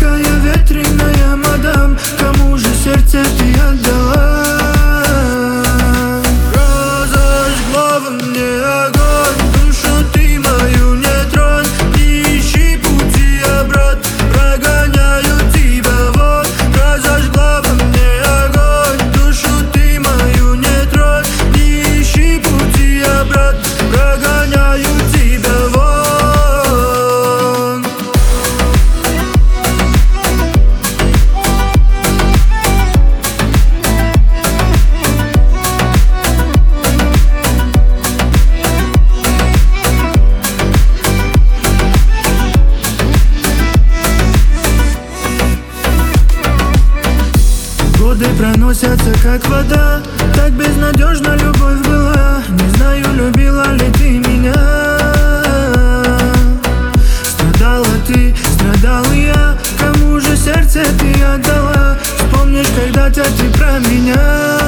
такая ветреная, мадам, кому же сердце ты отдала? Разожгла во мне огонь, душу ты мою не тронь, не ищи пути обратно, прогоняю тебя вон. Разожгла во мне огонь, душу ты мою не тронь, не ищи пути обратно, прогоняю тебя вон. Годы проносятся как вода, так безнадежна любовь была. Не знаю, любила ли ты меня. Страдала ты, страдал и я, кому же сердце ты отдала? Вспомнишь когда-то ты про меня.